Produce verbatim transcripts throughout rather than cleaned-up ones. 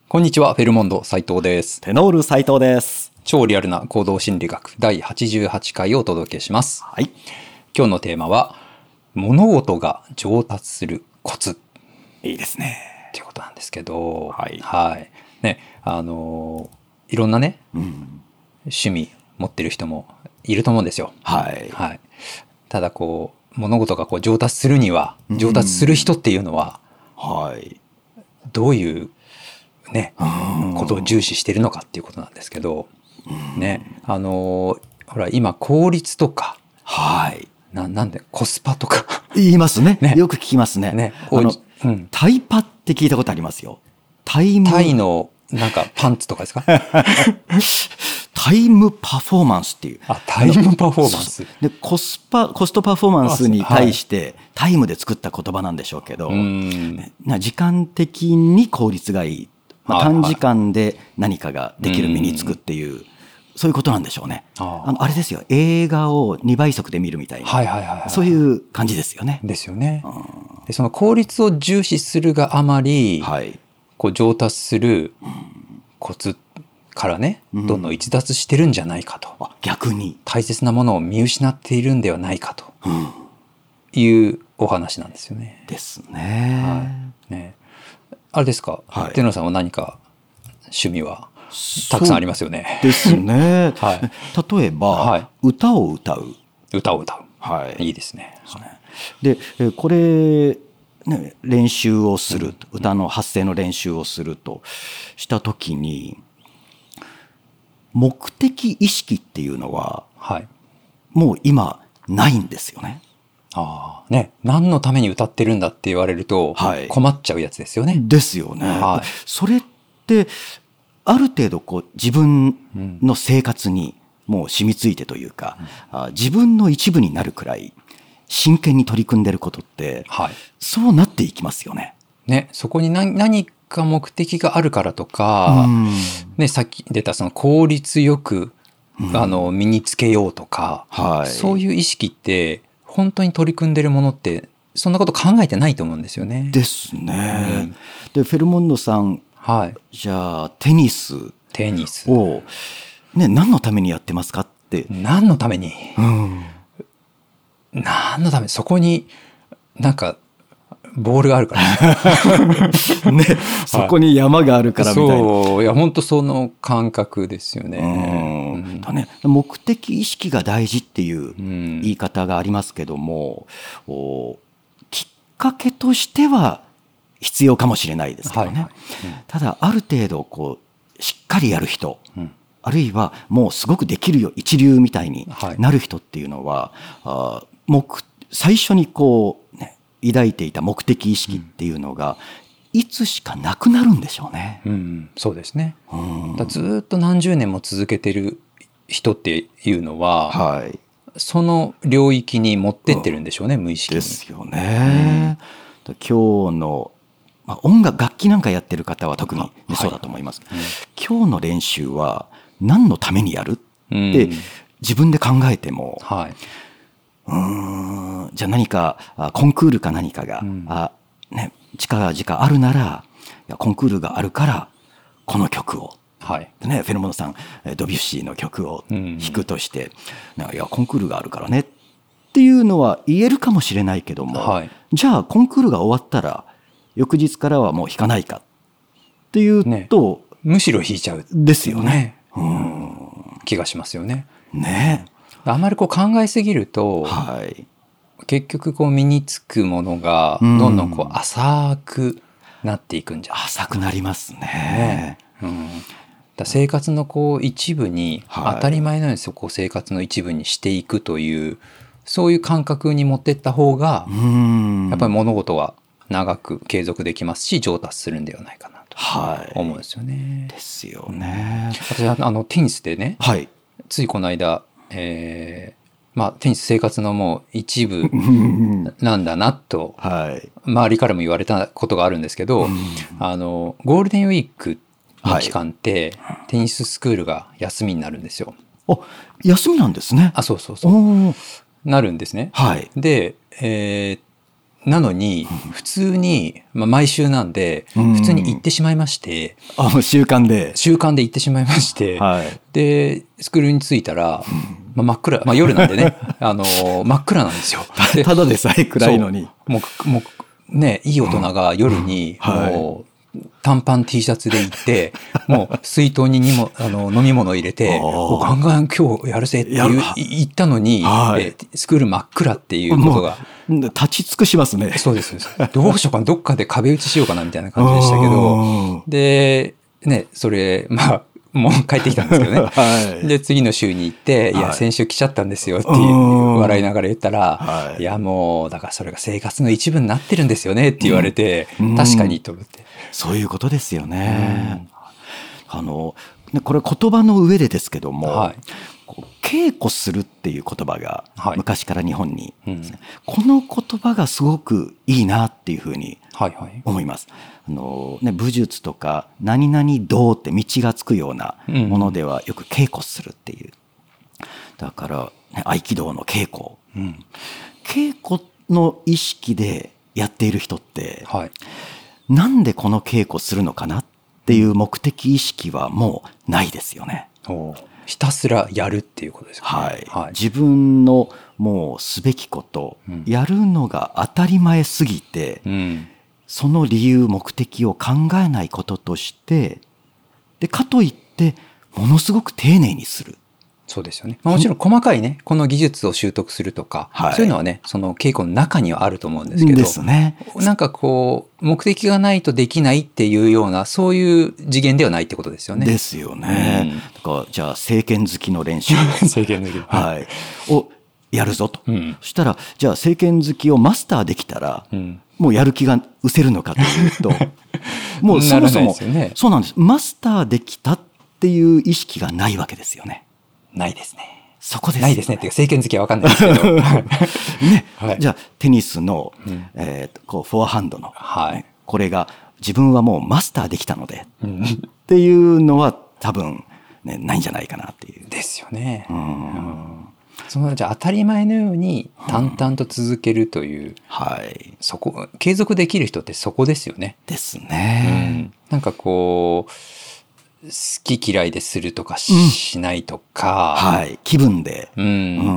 こんにちは、フェルモンド斉藤です。 テノール斉藤です。 超リアルな行動心理学だいはちじゅうはちかいをお届けします。 はい。 今日のテーマは、物事が上達するコツ。 いいですね。 ということなんですけど、 はい。 はい。ね、あのー、いろんなね、 うん、 趣味持ってる人もいると思うんですよ。 はい。 はい。ただこう、物事がこう上達するには、上達する人っていうのは、 はい。 どういうね、ことを重視しているのかっていうことなんですけど、ね、あのほら今効率とか、 はい。 ななんでコスパとか言いますね。 ねよく聞きますね。 ね、 あの、 うん、 タイパって聞いたことありますよ。タイム。 タイのなんかパンツとかですか？ タイムパフォーマンスっていう。 あ、タイムパフォーマンス。 で、コスパ、コストパフォーマンスに対して、タイムで作った言葉なんでしょうけど、 うん、 な時間的に効率がいい。まあ、短時間で何かができる身につくっていう、はいはい、そういうことなんでしょうね。ああのあれですよ、映画をにばい速で見るみたいな、はいはいはいはい、そういう感じですよね。 ですよね。うん、でその効率を重視するがあまり、はい、こう上達するコツからね、うん、どんどん逸脱してるんじゃないかと、 あ、逆に大切なものを見失っているんではないかというお話なんですよね。 ですね。 はい、ね。あれですか、 はい、 天野さんは何か趣味はたくさんありますよね。 ですね。 はい、 例えば、はい、歌を歌う。 歌を歌う。 はい。 いいですね。 で、これ、ね、練習をする、うん、歌の発声の練習をするとしたときに、目的意識っていうのは、はい、もう今ないんですよね。 ああね、何のために歌ってるんだって言われると困っちゃうやつですよね。 はい、ですよね。 はい、 それってある程度こう自分の生活にもう染みついてというか、うん、自分の一部になるくらい真剣に取り組んでることって、はい、そうなっていきますよね。 ね、そこに何、何か目的があるからとか、うんね、さっき出たその効率よく、うん、あの身につけようとか、はい、そういう意識って本当に取り組んでるものってそんなこと考えてないと思うんですよね。 ですね。うん、でフェルモンドさん、はい、じゃあテニステニスを、ね、何のためにやってますかって。 何のために、うん、何のためにそこになんかボールがあるからね、そこに山があるからみたいな。 そういや本当その感覚ですよね。 うん、だね、目的意識が大事っていう言い方がありますけども、うん、きっかけとしては必要かもしれないですけどね。はいはい、うん、ただある程度こうしっかりやる人、うん、あるいはもうすごくできるよ一流みたいになる人っていうのは、はい、あ目最初にこうね抱いていた目的意識っていうのが、うん、いつしかなくなるんでしょうね。 うん、そうですね。うん、だずっと何十年も続けてる人っていうのは、はい、その領域に持ってってるんでしょうね、うん、無意識に。 ですよね。うん、今日の、まあ、音楽楽器なんかやってる方は特に、ね、はい、そうだと思います。うん、今日の練習は何のためにやるって、うん、自分で考えても、はい、うーんじゃあ何かコンクールか何かが、うんあね、近々あるならいやコンクールがあるからこの曲を、はいね、フェルモンドさんドビュッシーの曲を弾くとして、うん、いやコンクールがあるからねっていうのは言えるかもしれないけども、はい、じゃあコンクールが終わったら翌日からはもう弾かないかっていうと、 ね、むしろ弾いちゃうですよね、 ね、うん気がしますよね。 ねあまりこう考えすぎると、はい、結局こう身につくものがどんどんこう浅くなっていくんじゃないですか。 浅くなりますね。 ね、うん、だ生活のこう一部に、はい、当たり前のようにそこを生活の一部にしていくというそういう感覚に持っていった方がやっぱり物事は長く継続できますし上達するんではないかなと思うんですよね。 はい、ですよね。 私はあのテニスでね、はい、ついこの間、えーまあ、テニス生活のもう一部なんだなと周りからも言われたことがあるんですけど、あのゴールデンウィークの期間ってテニススクールが休みになるんですよ。 あ、休みなんですね。 あ、そうそうそうなるんですね。 はい、 で、えーなのに普通に、まあ、毎週なんで普通に行ってしまいまして、 うん、あ習慣で習慣で行ってしまいまして、 はい、 でスクールに着いたら、まあ、真っ暗、まあ、夜なんでねあの真っ暗なんですよ。 ただでさえ暗いのにもうもうねいい大人が夜にもう短パン T シャツで行ってもう水筒ににもあの飲み物を入れてガンガン今日やるぜっていう言ったのに、はい、スクール真っ暗っていうことが立ち尽くしますね。 そうですどうしようかなどっかで壁打ちしようかなみたいな感じでしたけどでねそれまあもう帰ってきたんですけどね、はい、で次の週に行って「いや先週来ちゃったんですよ」って笑いながら言ったら「はい、いやもうだからそれが生活の一部になってるんですよね」って言われて、うん、確かにと思ってそういうことですよね。うん、あのこれ言葉の上でですけども、はい、稽古するっていう言葉が昔から日本に、はいうん、この言葉がすごくいいなっていうふうに思います。はいはいあのね、武術とか何々道って道がつくようなものではよく稽古するっていう、だから、ね、合気道の稽古、うん、稽古の意識でやっている人って、はい、なんでこの稽古するのかなっていう目的意識はもうないですよね。 おひたすらやるっていうことですかね。 はいはい、自分のもうすべきこと、うん、やるのが当たり前すぎて、うんその理由目的を考えないこととしてでかといってものすごく丁寧にする。 そうですよね、まあ、もちろん細かいねこの技術を習得するとか、はい、そういうのはねその稽古の中にはあると思うんですけどですね、 なんかこう目的がないとできないっていうようなそういう次元ではないってことですよね。 ですよね、うん、だからじゃあ正拳突きの練習正拳突き、 はい、をやるぞと、うん、そしたらじゃあ正拳突きをマスターできたら、うんもうやる気が失せるのかというともうそもそもね、そうなんですマスターできたっていう意識がないわけですよね。 ないですね。 そこです、ね、 ないですねっていうか正拳突きは分かんないですけどね、はい、じゃあテニスの、うんえー、こうフォアハンドの、はい、これが自分はもうマスターできたので、うん、っていうのは多分、ね、ないんじゃないかなっていう。 ですよね。うんうんそのじゃあ当たり前のように淡々と続けるという、うんはい、そこ継続できる人ってそこですよね。 ですね、 うん、なんかこう好き嫌いでするとか し,、うん、しないとか、 はい、気分で、 うんうん、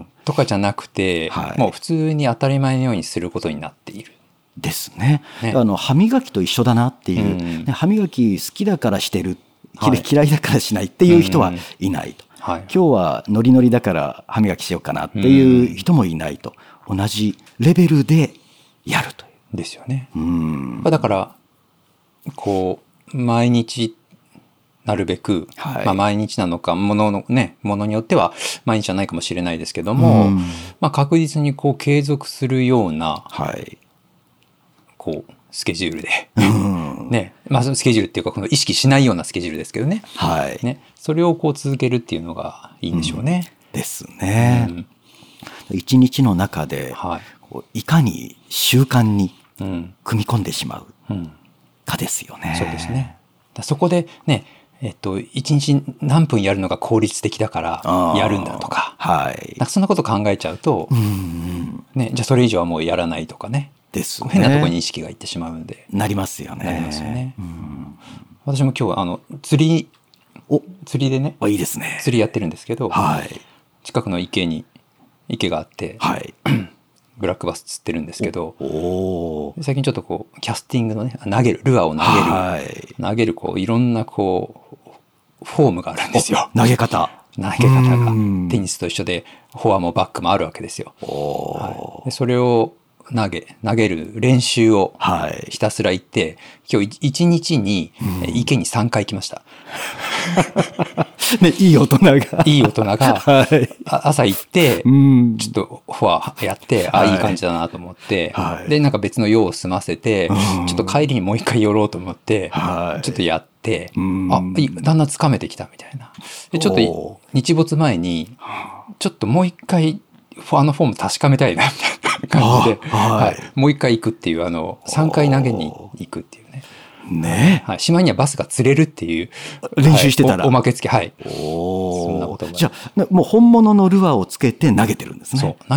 とかじゃなくて、はい、もう普通に当たり前のようにすることになっている。 ですね。ねあの歯磨きと一緒だなっていう、うんね、歯磨き好きだからしてる、はい、嫌いだからしないっていう人はいないと。はい、今日はノリノリだから歯磨きしようかなっていう人もいないと、同じレベルでやるという。 ですよね。うんだからこう毎日なるべく、はいまあ、毎日なのかもののねものによっては毎日じゃないかもしれないですけども、まあ、確実にこう継続するような、はい、こうスケジュールで、うんねまあ、スケジュールっていうかこの意識しないようなスケジュールですけどね、はいね、それをこう続けるっていうのがいいんでしょうね。 うん、ですね、うん、一日の中で、はい、こういかに習慣に組み込んでしまうかですよね。 うんうん、そうですね。だそこでねえっと、一日何分やるのが効率的だからやるんだとか、はい、なんかそんなこと考えちゃうと、うんうんね、じゃあそれ以上はもうやらないとかねですね変なところに意識がいってしまうんでなりますよね。 なりますよね。うん、私も今日あの釣りお釣りでねいいですね釣りやってるんですけど、はい、近くの池に池があって、はい、ブラックバス釣ってるんですけどお最近ちょっとこうキャスティングのね投げるルアーを投げる、はい、投げるこういろんなこうフォームがあるんですよ。 投げ方投げ方がテニスと一緒でフォアもバックもあるわけですよ。はい、でそれを投げ投げる練習をひたすら行って、はい、今日いちにちに池にさんかい行きました。 ね、いい大人がいい大人が、はい、朝行って、うん、ちょっとフォアやって、はい、あいい感じだなと思って、はい、でなんか別の用を済ませて、うん、ちょっと帰りにもう一回寄ろうと思って、はい、ちょっとやって、うん、あだんだんつかめてきたみたいな。でちょっと日没前にちょっともう一回あのフォーム確かめたいなみたいな感じで、はいはい、もう一回行くっていうあのさんかい投げに行くっていうね。 ねはい、島にはバスが釣れるっていう練習してたら、 はい、お, おまけ付きはいおそんなことがじゃあもう本物のルアーをつけて投げてるんですね。 そう投げ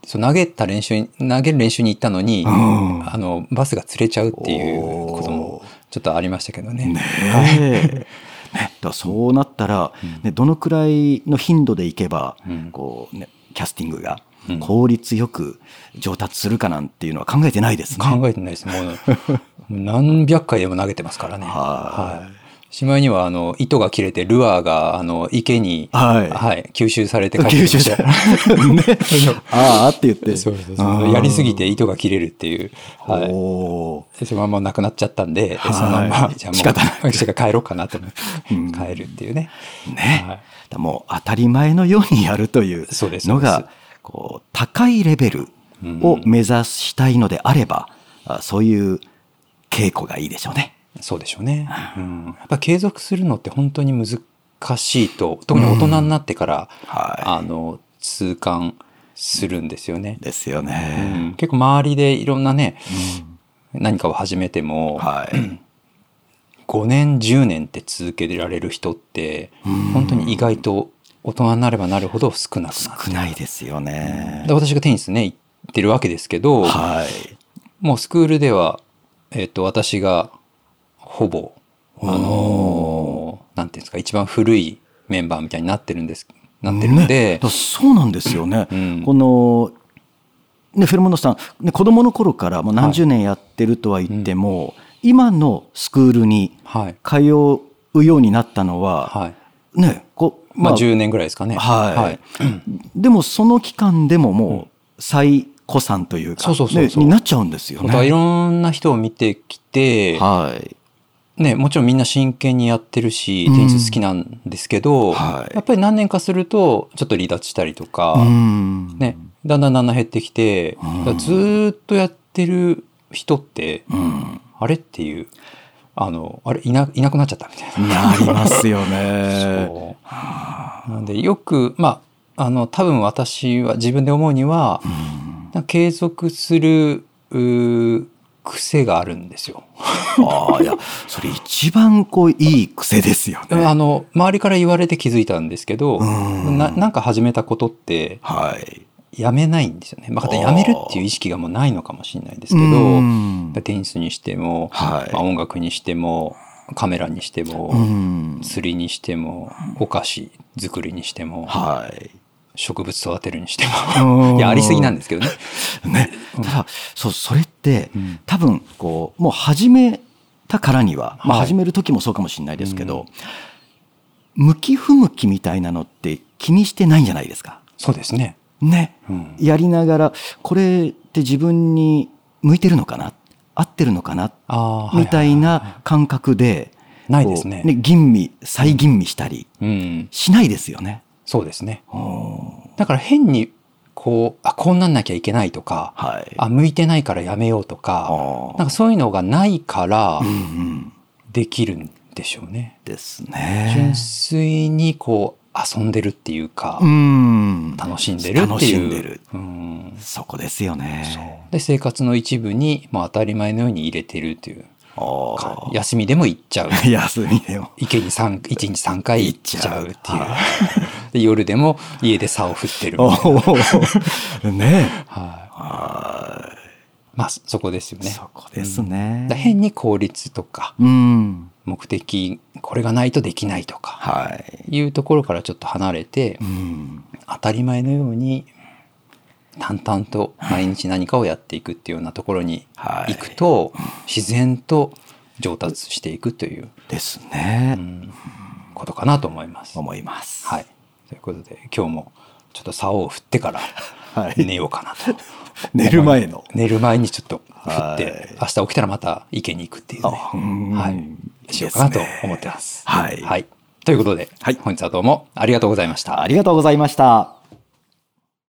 そう投げた練習に投げる練習に行ったのに、うん、あのバスが釣れちゃうっていうこともちょっとありましたけどね。 ねえね、だそうなったら、ね、どのくらいの頻度でいけば、うん、こうね、キャスティングが効率よく上達するかなんていうのは考えてないですね。 考えてないです。もう何百回でも投げてますからね。はい、しまいにはあの糸が切れてルアーがあの池に、はいはい、吸収されて帰ってきました。ね、 ああって言ってそうそうそうやりすぎて糸が切れるっていう、はい、おそのままなくなっちゃったんで、はい、そのままじゃあもう仕方ない帰ろうかなと思って、うん、帰るっていうね。 ね、はい、もう当たり前のようにやるというのがこう高いレベルを目指したいのであれば、うん、そういう稽古がいいでしょうね。 そうでしょうね、うん、やっぱ継続するのって本当に難しいと、特に大人になってから、うんはい、あの痛感するんですよね。 ですよね、 うん、結構周りでいろんなね、うん、何かを始めても、はい、ごねんじゅうねんって続けられる人って本当に意外と大人になればなるほど少なくなって少ないですよね。 で私がテニスね行ってるわけですけど、はい、もうスクールでは、えーと、私がほぼあのー、なんていうんですか一番古いメンバーみたいになってるんですなってるんで、 ね、そうなんですよね、うん、この、ね、フェルモンドさん、ね、子供の頃からもう何十年やってるとは言っても、はいうん、今のスクールに通うようになったのは、はいねこうまあ、まあ、じゅうねんぐらいですかね、 はいはい、でもその期間でももう最古参というか、そうそうそうそう、ね、になっちゃうんですよね。 いろんな人を見てきて、はいね、もちろんみんな真剣にやってるしテニス好きなんですけど、うんはい、やっぱり何年かするとちょっと離脱したりとか、うんね、だんだんだんだん減ってきて、うん、ずっとやってる人って、うん、あれっていうあのあれ いな、いなくなっちゃったみたいな。 なりますよね。 そうなんでよくまああの多分私は自分で思うには、うん、継続するう癖があるんですよ。 ああ、いや、それ一番こういい癖ですよね。 あの周りから言われて気づいたんですけど、な, なんか始めたことって、はい、やめないんですよね。まあ、やめるっていう意識がもうないのかもしれないですけど、テニスにしても、はいまあ、音楽にしても、カメラにしても、釣りにしても、お菓子作りにしても。はい植物育てるにしてもいやありすぎなんですけどね。 ねただそうそれって、うん、多分こうもう始めたからには、まあ、始める時もそうかもしれないですけど、はいうん、向き不向きみたいなのって気にしてないんじゃないですか。 そうですね。 ね、うん、やりながらこれって自分に向いてるのかな合ってるのかなみたいな感覚でないですね。 ね吟味再吟味したりしないですよね。 そうですね。だから変にこうあこんなんなきゃいけないとか、はい、あ向いてないからやめようとか、なんかそういうのがないからできるんでしょうね。 うんうん、ですね。 純粋にこう遊んでるっていうか、うん楽しんでるっていう。楽しんでる。 うん、そこですよね。 で生活の一部にもう当たり前のように入れてるっていう。休みでも行っちゃう。 休みでも池にいちにちさんかい行っちゃうっていう。で夜でも家で竿を振ってるみたいな。ねえ。はい。まあそこですよね。 そこですね。 うん、変に効率とか、うん、目的これがないとできないとか、はい、いうところからちょっと離れて、うん、当たり前のように淡々と毎日何かをやっていくっていうようなところに行くと、はい、自然と上達していくというですね、うん、 ことかなと思います。 思います。 はい。ということで今日もちょっと竿を振ってから寝ようかなと、はい、 寝る前の寝る前にちょっと振って、はい、明日起きたらまた池に行くっていうね、はい、しようかなと思ってます。 はい、 はい、ということで、はい、本日はどうもありがとうございました。 ありがとうございました。